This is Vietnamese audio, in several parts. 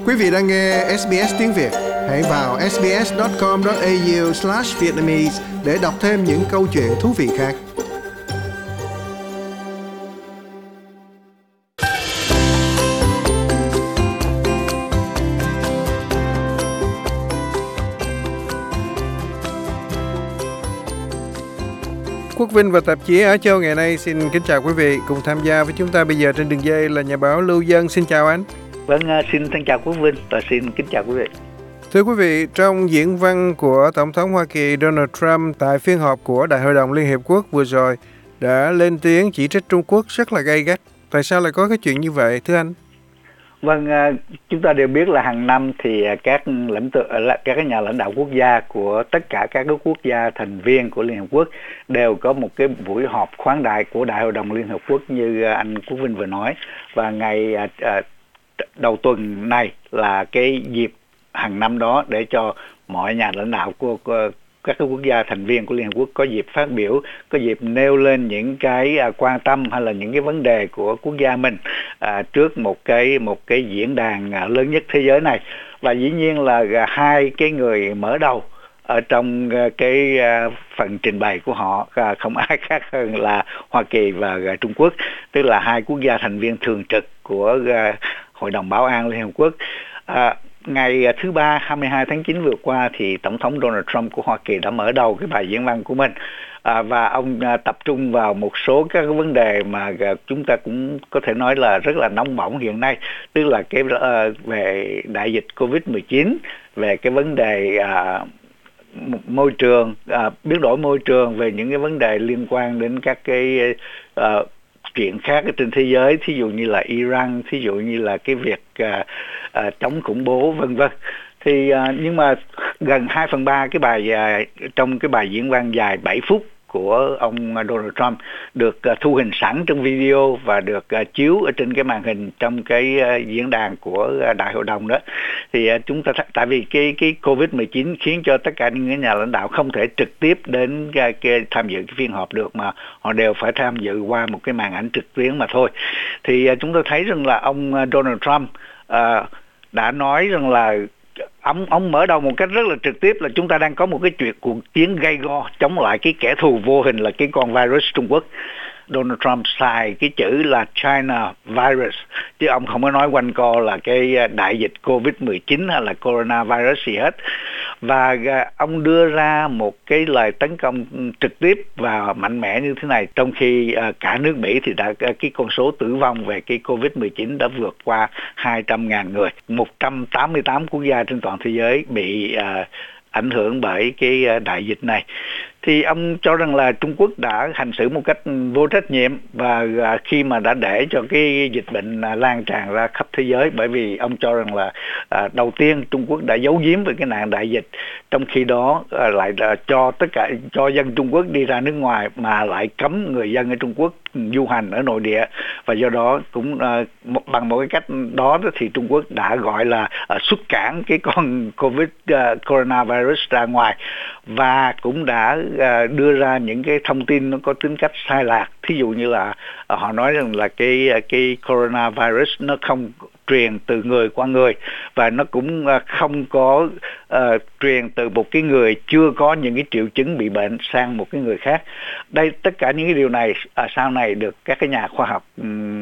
Quý vị đang nghe SBS tiếng Việt. Hãy vào sbs.com.au/vietnamese để đọc thêm những câu chuyện thú vị khác. Quốc Vinh và tạp chí Á Châu ngày nay xin kính chào quý vị. Cùng tham gia với chúng ta bây giờ trên đường dây là nhà báo Lưu Dân. Xin chào anh. Vâng, xin chào Quốc Vinh và xin kính chào quý vị. Thưa quý vị, trong diễn văn của Tổng thống Hoa Kỳ Donald Trump tại phiên họp của Đại hội đồng Liên Hiệp Quốc vừa rồi đã lên tiếng chỉ trích Trung Quốc rất là gay gắt. Tại sao lại có cái chuyện như vậy, thưa anh? Vâng, chúng ta đều biết là hàng năm thì các nhà lãnh đạo quốc gia của tất cả các quốc gia thành viên của Liên Hợp Quốc đều có một cái buổi họp khoáng đại của Đại hội đồng Liên Hợp Quốc như anh Quốc Vinh vừa nói. Và ngày đầu tuần này là cái dịp hàng năm đó để cho mọi nhà lãnh đạo của các quốc gia thành viên của Liên Hợp Quốc có dịp phát biểu, có dịp nêu lên những cái quan tâm hay là những cái vấn đề của quốc gia mình trước một cái diễn đàn lớn nhất thế giới này. Và dĩ nhiên là hai cái người mở đầu ở trong cái phần trình bày của họ không ai khác hơn là Hoa Kỳ và Trung Quốc, tức là hai quốc gia thành viên thường trực của Hội đồng Bảo an Liên Hợp Quốc. Ngày thứ Ba 22 tháng 9 vừa qua thì Tổng thống Donald Trump của Hoa Kỳ đã mở đầu cái bài diễn văn của mình, và ông tập trung vào một số các vấn đề mà chúng ta cũng có thể nói là rất là nóng bỏng hiện nay, tức là cái về đại dịch Covid-19, về cái vấn đề môi trường, biến đổi môi trường, về những cái vấn đề liên quan đến các cái chuyện khác ở trên thế giới, thí dụ như là Iran, thí dụ như là cái việc chống khủng bố vân vân. Thì nhưng mà gần 2/3 cái bài trong cái bài diễn văn dài 7 phút của ông Donald Trump được thu hình sẵn trong video và được chiếu ở trên cái màn hình trong cái diễn đàn của Đại hội đồng đó. Thì chúng ta tại vì cái Covid-19 khiến cho tất cả những nhà lãnh đạo không thể trực tiếp đến tham dự cái phiên họp được, mà họ đều phải tham dự qua một cái màn ảnh trực tuyến mà thôi. Thì chúng ta thấy rằng là ông Donald Trump đã nói rằng là ông mở đầu một cách rất là trực tiếp là chúng ta đang có một cái cuộc chiến gay go chống lại cái kẻ thù vô hình là cái con virus Trung Quốc. Donald Trump xài cái chữ là China virus, chứ ông không có nói quanh co là cái đại dịch Covid-19 hay là coronavirus gì hết. Và ông đưa ra một cái lời tấn công trực tiếp và mạnh mẽ như thế này, trong khi cả nước Mỹ thì cái con số tử vong về cái Covid-19 đã vượt qua 200.000 người. 188 quốc gia trên toàn thế giới bị ảnh hưởng bởi cái đại dịch này. Thì ông cho rằng là Trung Quốc đã hành xử một cách vô trách nhiệm và khi mà đã để cho cái dịch bệnh lan tràn ra khắp thế giới, bởi vì ông cho rằng là đầu tiên Trung Quốc đã giấu giếm về cái nạn đại dịch, trong khi đó lại cho dân Trung Quốc đi ra nước ngoài mà lại cấm người dân ở Trung Quốc du hành ở nội địa, và do đó cũng bằng một cái cách đó thì Trung Quốc đã gọi là xuất cản cái con coronavirus ra ngoài, và cũng đã đưa ra những cái thông tin nó có tính cách sai lạc. Thí dụ như là họ nói rằng là cái coronavirus nó không truyền từ người qua người, và nó cũng không có truyền từ một cái người chưa có những cái triệu chứng bị bệnh sang một cái người khác. Đây, tất cả những cái điều này sau này được các cái nhà khoa học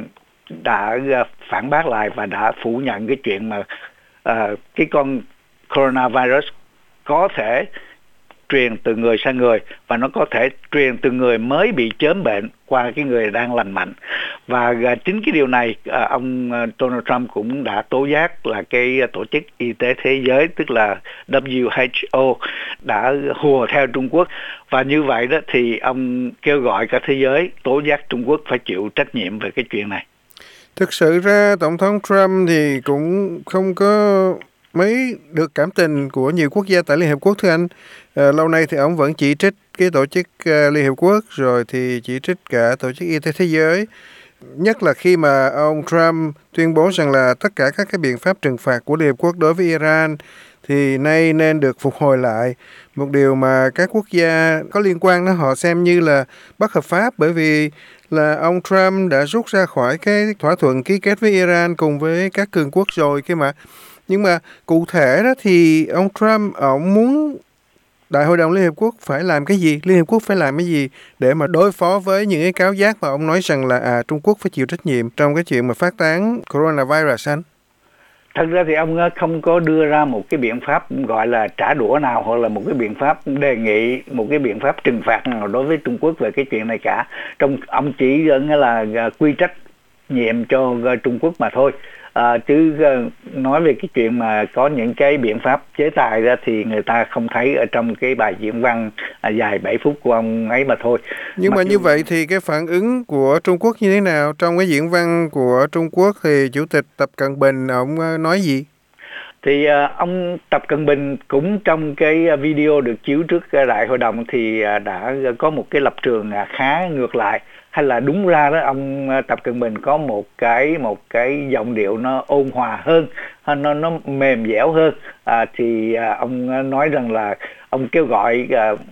đã phản bác lại và đã phủ nhận cái chuyện mà cái con coronavirus có thể truyền từ người sang người, và nó có thể truyền từ người mới bị chớm bệnh qua cái người đang lành mạnh. Và chính cái điều này ông Donald Trump cũng đã tố giác là cái tổ chức y tế thế giới, tức là WHO, đã hùa theo Trung Quốc. Và như vậy đó thì ông kêu gọi cả thế giới tố giác Trung Quốc phải chịu trách nhiệm về cái chuyện này. Thực sự ra Tổng thống Trump thì cũng không có mấy được cảm tình của nhiều quốc gia tại Liên Hợp Quốc, thưa anh. Lâu nay thì ông vẫn chỉ trích cái tổ chức Liên Hợp Quốc, rồi thì chỉ trích cả tổ chức y tế thế giới. Nhất là khi mà ông Trump tuyên bố rằng là tất cả các cái biện pháp trừng phạt của Liên Hợp Quốc đối với Iran thì nay nên được phục hồi lại. Một điều mà các quốc gia có liên quan đó họ xem như là bất hợp pháp, bởi vì là ông Trump đã rút ra khỏi cái thỏa thuận ký kết với Iran cùng với các cường quốc rồi kia mà. Nhưng mà cụ thể đó thì ông Trump ông muốn Đại hội đồng Liên Hiệp Quốc phải làm cái gì? Liên Hiệp Quốc phải làm cái gì để mà đối phó với những cái cáo giác mà ông nói rằng là Trung Quốc phải chịu trách nhiệm trong cái chuyện mà phát tán coronavirus anh? Thật ra thì ông không có đưa ra một cái biện pháp gọi là trả đũa nào, hoặc là một cái biện pháp đề nghị một cái biện pháp trừng phạt nào đối với Trung Quốc về cái chuyện này cả. Ông chỉ nghĩa là quy trách nhiệm cho Trung Quốc mà thôi. Chứ nói về cái chuyện mà có những cái biện pháp chế tài ra thì người ta không thấy ở trong cái bài diễn văn dài 7 phút của ông ấy mà thôi. Nhưng mà như vậy thì cái phản ứng của Trung Quốc như thế nào? Trong cái diễn văn của Trung Quốc thì Chủ tịch Tập Cận Bình ông nói gì? Thì ông Tập Cận Bình cũng trong cái video được chiếu trước đại hội đồng thì đã có một cái lập trường khá ngược lại, hay là đúng ra đó ông Tập Cận Bình có một cái giọng điệu nó ôn hòa hơn, nó mềm dẻo hơn. Thì ông nói rằng là ông kêu gọi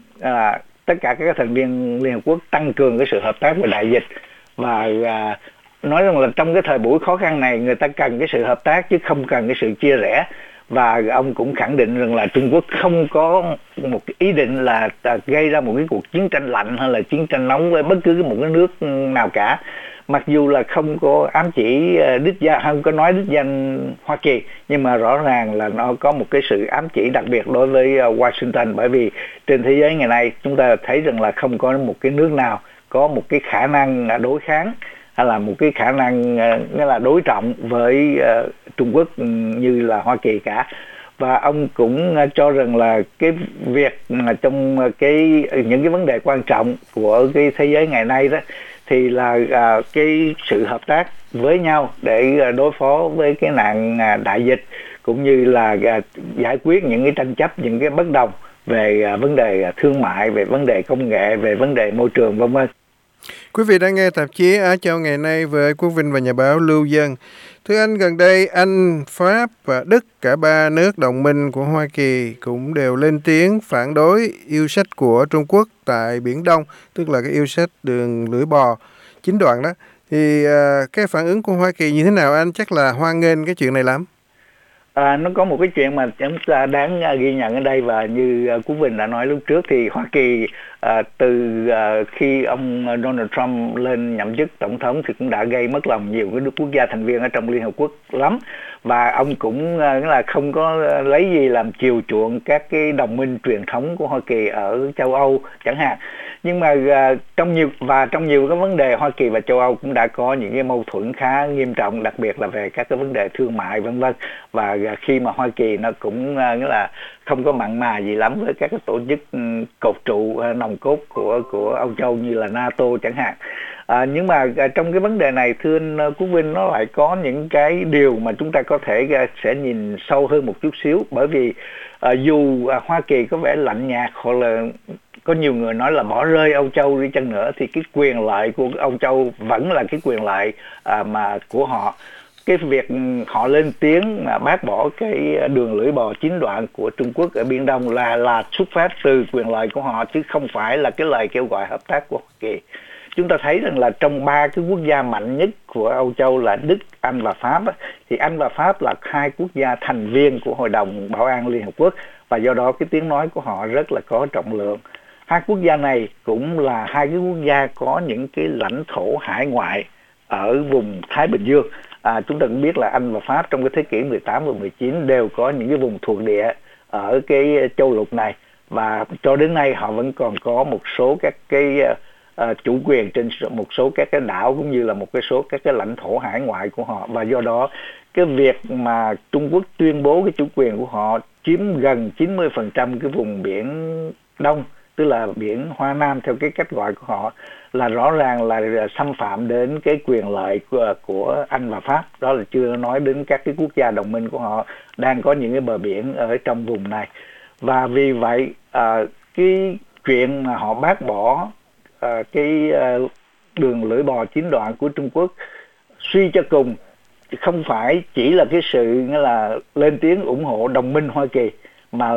tất cả các thành viên Liên Hợp Quốc tăng cường cái sự hợp tác về đại dịch, và nói rằng là trong cái thời buổi khó khăn này người ta cần cái sự hợp tác chứ không cần cái sự chia rẽ. Và ông cũng khẳng định rằng là Trung Quốc không có một cái ý định là gây ra một cái cuộc chiến tranh lạnh hay là chiến tranh nóng với bất cứ một cái nước nào cả. Mặc dù là không có ám chỉ đích danh, không có nói đích danh Hoa Kỳ, nhưng mà rõ ràng là nó có một cái sự ám chỉ đặc biệt đối với Washington, bởi vì trên thế giới ngày nay chúng ta thấy rằng là không có một cái nước nào có một cái khả năng đối kháng hay là một cái khả năng nghĩa là đối trọng với Trung Quốc như là Hoa Kỳ cả. Và ông cũng cho rằng là cái việc mà trong những cái vấn đề quan trọng của cái thế giới ngày nay đó thì là cái sự hợp tác với nhau để đối phó với cái nạn đại dịch, cũng như là giải quyết những cái tranh chấp, những cái bất đồng về vấn đề thương mại, về vấn đề công nghệ, về vấn đề môi trường, vân vân. Quý vị đang nghe tạp chí Á Châu ngày nay với Quốc Vinh và nhà báo Lưu Dân. Thưa anh, gần đây Anh, Pháp và Đức, cả ba nước đồng minh của Hoa Kỳ cũng đều lên tiếng phản đối yêu sách của Trung Quốc tại Biển Đông, tức là cái yêu sách đường lưỡi bò 9 đoạn đó. Thì cái phản ứng của Hoa Kỳ như thế nào anh? Chắc là hoan nghênh cái chuyện này lắm. Nó có một cái chuyện mà chúng ta đáng ghi nhận ở đây, và như Quốc Vinh đã nói lúc trước thì Hoa Kỳ từ khi ông Donald Trump lên nhậm chức tổng thống thì cũng đã gây mất lòng nhiều cái quốc gia thành viên ở trong Liên Hợp Quốc lắm, và ông cũng là không có lấy gì làm chiều chuộng các cái đồng minh truyền thống của Hoa Kỳ ở châu Âu chẳng hạn. Nhưng mà trong nhiều cái vấn đề, Hoa Kỳ và châu Âu cũng đã có những cái mâu thuẫn khá nghiêm trọng, đặc biệt là về các cái vấn đề thương mại vân vân. Và khi mà Hoa Kỳ nó cũng nghĩa là không có mặn mà gì lắm với các cái tổ chức cột trụ nòng cốt của Âu Châu như là NATO chẳng hạn. Nhưng mà trong cái vấn đề này, thưa anh Quốc Vinh, nó lại có những cái điều mà chúng ta có thể sẽ nhìn sâu hơn một chút xíu, bởi vì dù Hoa Kỳ có vẻ lạnh nhạt, hoặc là có nhiều người nói là bỏ rơi Âu Châu đi chăng nữa, thì cái quyền lợi của Âu Châu vẫn là cái quyền lợi mà của họ. Cái việc họ lên tiếng mà bác bỏ cái đường lưỡi bò 9 đoạn của Trung Quốc ở Biển Đông là xuất phát từ quyền lợi của họ, chứ không phải là cái lời kêu gọi hợp tác của Hoa Kỳ. Chúng ta thấy rằng là trong ba cái quốc gia mạnh nhất của Âu Châu là Đức, Anh và Pháp thì Anh và Pháp là hai quốc gia thành viên của Hội đồng Bảo an Liên Hợp Quốc, và do đó cái tiếng nói của họ rất là có trọng lượng. Hai quốc gia này cũng là hai cái quốc gia có những cái lãnh thổ hải ngoại ở vùng Thái Bình Dương. Chúng ta cũng biết là Anh và Pháp trong cái thế kỷ 18 và 19 đều có những cái vùng thuộc địa ở cái châu lục này, và cho đến nay họ vẫn còn có một số các cái chủ quyền trên một số các cái đảo, cũng như là một cái số các cái lãnh thổ hải ngoại của họ. Và do đó cái việc mà Trung Quốc tuyên bố cái chủ quyền của họ chiếm gần 90% cái vùng biển Đông, tức là biển Hoa Nam theo cái cách gọi của họ, là rõ ràng là xâm phạm đến cái quyền lợi của Anh và Pháp. Đó là chưa nói đến các cái quốc gia đồng minh của họ đang có những cái bờ biển ở trong vùng này. Và vì vậy cái chuyện mà họ bác bỏ cái đường lưỡi bò 9 đoạn của Trung Quốc, suy cho cùng không phải chỉ là cái sự nghĩa là lên tiếng ủng hộ đồng minh Hoa Kỳ, mà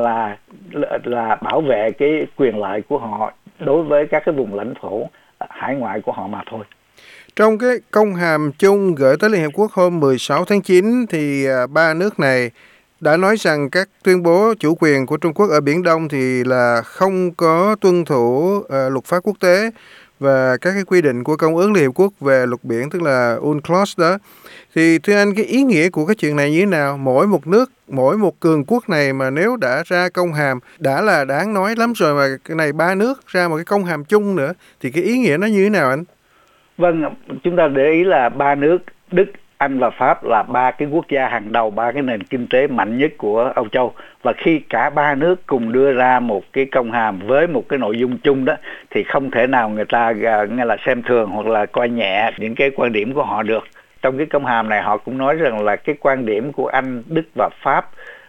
là bảo vệ cái quyền lợi của họ đối với các cái vùng lãnh thổ hải ngoại của họ mà thôi. Trong cái công hàm chung gửi tới Liên Hiệp Quốc hôm 16 tháng 9 thì ba nước này đã nói rằng các tuyên bố chủ quyền của Trung Quốc ở Biển Đông thì là không có tuân thủ luật pháp quốc tế và các cái quy định của Công ước Liên Hiệp Quốc về luật biển, tức là UNCLOS đó. Thì thưa anh, cái ý nghĩa của cái chuyện này như thế nào? Mỗi một nước, mỗi một cường quốc này mà nếu đã ra công hàm, đã là đáng nói lắm rồi, mà cái này ba nước ra một cái công hàm chung nữa, thì cái ý nghĩa nó như thế nào anh? Vâng, chúng ta để ý là ba nước Đức, Anh và Pháp là ba cái quốc gia hàng đầu, ba cái nền kinh tế mạnh nhất của Âu Châu. Và khi cả ba nước cùng đưa ra một cái công hàm với một cái nội dung chung đó, thì không thể nào người ta nghe là xem thường hoặc là coi nhẹ những cái quan điểm của họ được. Trong cái công hàm này họ cũng nói rằng là cái quan điểm của Anh, Đức và Pháp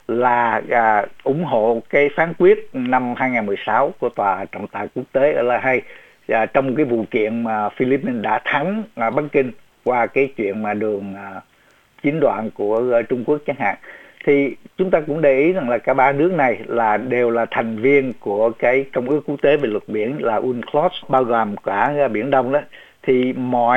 là ủng hộ cái phán quyết năm 2016 của Tòa trọng tài quốc tế ở La Hay, trong cái vụ kiện mà Philippines đã thắng Bắc Kinh qua cái chuyện mà đường chín đoạn của Trung Quốc chẳng hạn. Thì chúng ta cũng để ý rằng là cả ba nước này là đều là thành viên của cái Công ước quốc tế về luật biển là UNCLOS, bao gồm cả Biển Đông đó. Thì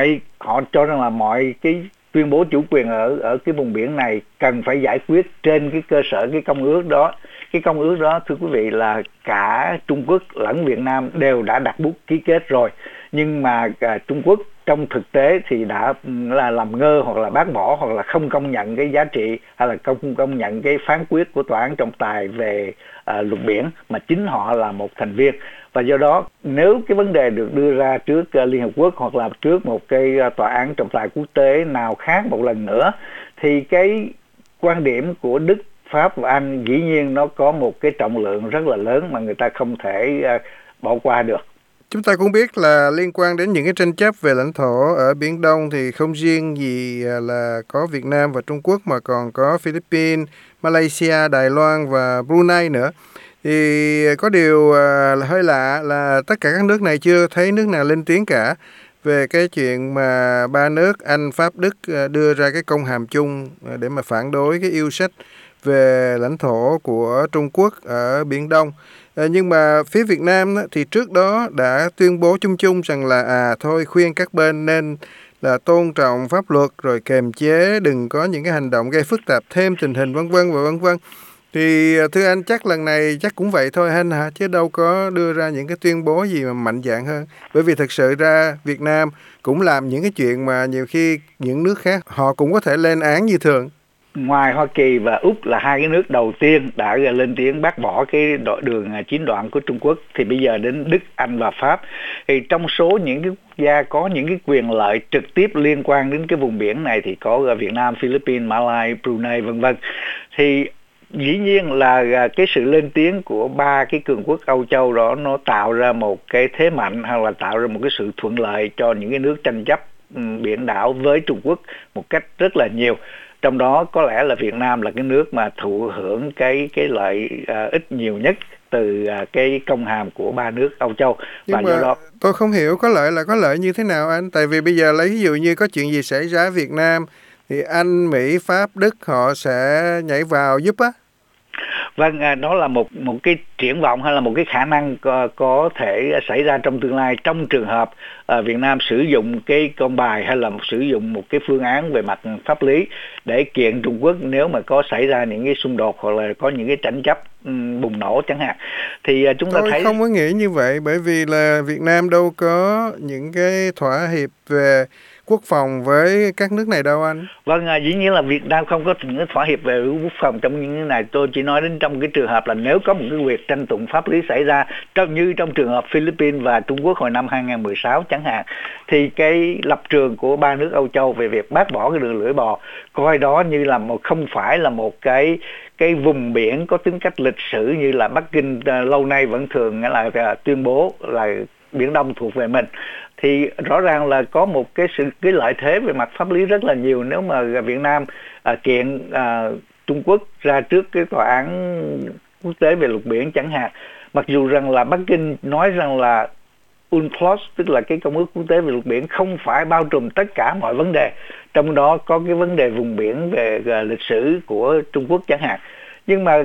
họ cho rằng là mọi cái tuyên bố chủ quyền ở cái vùng biển này cần phải giải quyết trên cái cơ sở cái công ước đó. Cái công ước đó, thưa quý vị, là cả Trung Quốc lẫn Việt Nam đều đã đặt bút ký kết rồi. Nhưng mà Trung Quốc trong thực tế thì đã là làm ngơ hoặc là bác bỏ hoặc là không công nhận cái giá trị hay là không công nhận cái phán quyết của Tòa án trọng tài về luật biển mà chính họ là một thành viên. Và do đó nếu cái vấn đề được đưa ra trước Liên Hợp Quốc hoặc là trước một cái tòa án trọng tài quốc tế nào khác một lần nữa, thì cái quan điểm của Đức, Pháp và Anh dĩ nhiên nó có một cái trọng lượng rất là lớn mà người ta không thể bỏ qua được. Chúng ta cũng biết là liên quan đến những cái tranh chấp về lãnh thổ ở Biển Đông thì không riêng gì là có Việt Nam và Trung Quốc mà còn có Philippines, Malaysia, Đài Loan và Brunei nữa. Thì có điều hơi lạ là tất cả các nước này chưa thấy nước nào lên tiếng cả về cái chuyện mà ba nước Anh, Pháp, Đức đưa ra cái công hàm chung để mà phản đối cái yêu sách về lãnh thổ của Trung Quốc ở Biển Đông. Nhưng mà phía Việt Nam thì trước đó đã tuyên bố chung chung rằng là thôi khuyên các bên nên là tôn trọng pháp luật rồi kiềm chế, đừng có những cái hành động gây phức tạp thêm tình hình vân vân và vân vân. Thì thưa anh, chắc lần này chắc cũng vậy thôi anh hả, chứ đâu có đưa ra những cái tuyên bố gì mà mạnh dạn hơn. Bởi vì thực sự ra Việt Nam cũng làm những cái chuyện mà nhiều khi những nước khác họ cũng có thể lên án như thường. Ngoài Hoa Kỳ và Úc là hai cái nước đầu tiên đã lên tiếng bác bỏ cái đường chín đoạn của Trung Quốc, thì bây giờ đến Đức, Anh và Pháp. Thì trong số những cái quốc gia có những cái quyền lợi trực tiếp liên quan đến cái vùng biển này thì có Việt Nam, Philippines, Malaysia, Brunei vân vân. Thì dĩ nhiên là cái sự lên tiếng của ba cái cường quốc Âu Châu đó nó tạo ra một cái thế mạnh hay là tạo ra một cái sự thuận lợi cho những cái nước tranh chấp biển đảo với Trung Quốc một cách rất là nhiều. Trong đó có lẽ là Việt Nam là cái nước mà thụ hưởng cái lợi ích nhiều nhất từ cái công hàm của ba nước Âu Châu. Nhưng mà do đó tôi không hiểu có lợi như thế nào anh? Tại vì bây giờ lấy ví dụ như có chuyện gì xảy ra ở Việt Nam thì Anh, Mỹ, Pháp, Đức họ sẽ nhảy vào giúp á. Vâng, đó là một cái triển vọng hay là một cái khả năng có thể xảy ra trong tương lai, trong trường hợp Việt Nam sử dụng cái con bài hay là sử dụng một cái phương án về mặt pháp lý để kiện Trung Quốc nếu mà có xảy ra những cái xung đột hoặc là có những cái tranh chấp bùng nổ chẳng hạn. Thì chúng ta thấy tôi không có nghĩ như vậy, bởi vì là Việt Nam đâu có những cái thỏa hiệp về quốc phòng với các nước này đâu anh. Vâng, dĩ nhiên là Việt Nam không có những thỏa hiệp về quốc phòng trong những cái này. Tôi chỉ nói đến trong cái trường hợp là nếu có một cái việc tranh tụng pháp lý xảy ra như trong trường hợp Philippines và Trung Quốc hồi năm 2016 chẳng hạn, thì cái lập trường của ba nước Âu Châu về việc bác bỏ cái đường lưỡi bò, coi đó như là không phải là một cái vùng biển có tính cách lịch sử như là Bắc Kinh lâu nay vẫn thường là tuyên bố là Biển Đông thuộc về mình. Thì rõ ràng là có một cái lợi thế về mặt pháp lý rất là nhiều nếu mà Việt Nam kiện Trung Quốc ra trước cái tòa án quốc tế về luật biển chẳng hạn. Mặc dù rằng là Bắc Kinh nói rằng là UNCLOS, tức là cái công ước quốc tế về luật biển, không phải bao trùm tất cả mọi vấn đề, trong đó có cái vấn đề vùng biển về lịch sử của Trung Quốc chẳng hạn. Nhưng mà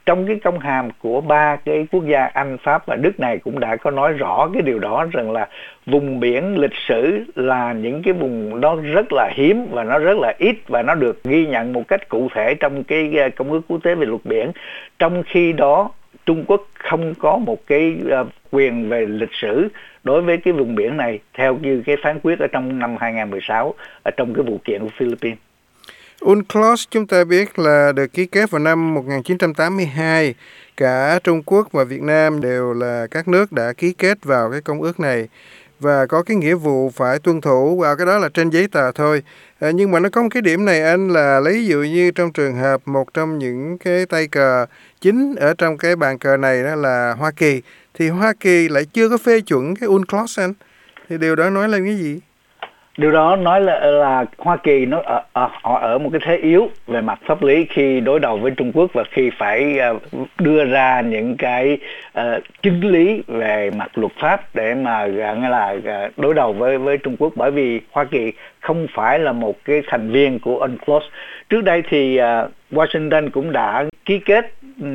trong cái công hàm của ba cái quốc gia Anh, Pháp và Đức này cũng đã có nói rõ cái điều đó, rằng là vùng biển lịch sử là những cái vùng đó rất là hiếm và nó rất là ít, và nó được ghi nhận một cách cụ thể trong cái Công ước Quốc tế về luật biển. Trong khi đó Trung Quốc không có một cái quyền về lịch sử đối với cái vùng biển này, theo như cái phán quyết ở trong năm 2016 ở trong cái vụ kiện của Philippines. UNCLOS chúng ta biết là được ký kết vào năm 1982. Cả Trung Quốc và Việt Nam đều là các nước đã ký kết vào cái công ước này và có cái nghĩa vụ phải tuân thủ, vào cái đó là trên giấy tờ thôi. Nhưng mà nó có một cái điểm này anh, là lấy ví dụ như trong trường hợp một trong những cái tay cờ chính ở trong cái bàn cờ này đó là Hoa Kỳ, thì Hoa Kỳ lại chưa có phê chuẩn cái UNCLOS anh. Thì điều đó nói lên cái gì? Điều đó nói là Hoa Kỳ nó họ ở một cái thế yếu về mặt pháp lý khi đối đầu với Trung Quốc, và khi phải đưa ra những cái chứng lý về mặt luật pháp để mà nghĩa là đối đầu với Trung Quốc, bởi vì Hoa Kỳ không phải là một cái thành viên của UNCLOS. Trước đây thì Washington cũng đã ký kết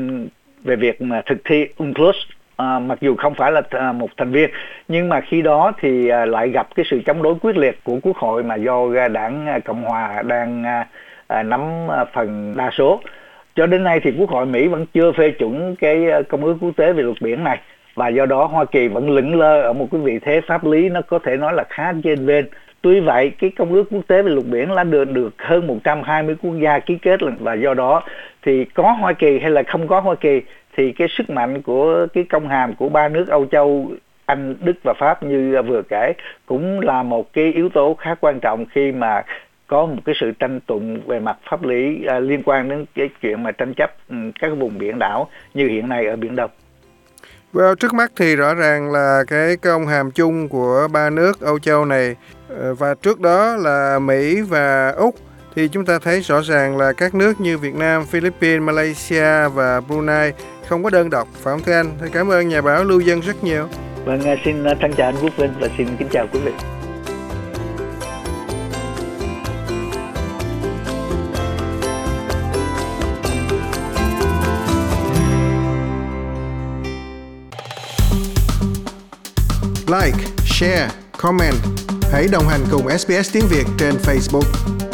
về việc mà thực thi UNCLOS, mặc dù không phải là một thành viên, nhưng mà khi đó thì lại gặp cái sự chống đối quyết liệt của Quốc hội, mà do đảng Cộng Hòa đang nắm phần đa số. Cho đến nay thì Quốc hội Mỹ vẫn chưa phê chuẩn cái Công ước Quốc tế về luật biển này, và do đó Hoa Kỳ vẫn lững lơ ở một cái vị thế pháp lý nó có thể nói là khá chênh vênh. Tuy vậy, cái Công ước Quốc tế về luật biển đã được hơn 120 quốc gia ký kết, và do đó thì có Hoa Kỳ hay là không có Hoa Kỳ thì cái sức mạnh của cái công hàm của ba nước Âu Châu, Anh, Đức và Pháp như vừa kể cũng là một cái yếu tố khá quan trọng khi mà có một cái sự tranh tụng về mặt pháp lý liên quan đến cái chuyện mà tranh chấp các vùng biển đảo như hiện nay ở Biển Đông. Well, trước mắt thì rõ ràng là cái công hàm chung của ba nước Âu Châu này và trước đó là Mỹ và Úc, thì chúng ta thấy rõ ràng là các nước như Việt Nam, Philippines, Malaysia và Brunei không có đơn độc, phải không thưa anh? Thì cảm ơn nhà báo Lưu Dân rất nhiều. Vâng, xin thân chào anh Quốc Vinh và xin kính chào quý vị. Like, share, comment. Hãy đồng hành cùng SBS tiếng Việt trên Facebook.